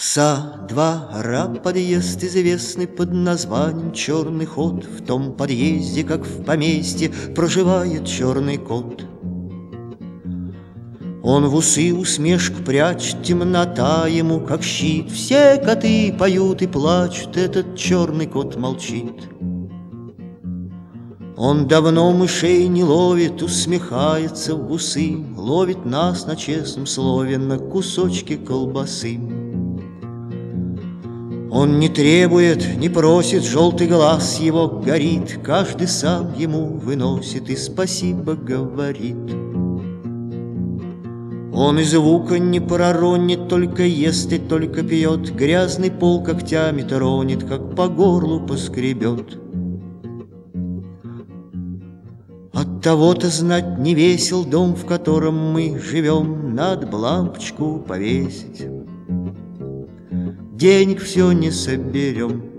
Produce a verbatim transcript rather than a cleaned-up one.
Со двора подъезд известный под названием «Черный ход». В том подъезде, как в поместье, проживает черный кот. Он в усы усмешку прячет, темнота ему как щит. Все коты поют и плачут, этот черный кот молчит. Он давно мышей не ловит, усмехается в усы, ловит нас на честном слове на кусочки колбасы. Он не требует, не просит, желтый глаз его горит, каждый сам ему выносит и спасибо говорит. Он и звука не проронит, только ест и только пьет, грязный пол когтями тронет, как по горлу поскребет. От того-то знать не весел дом, в котором мы живем, надо б лампочку повесить. Денег все не соберем.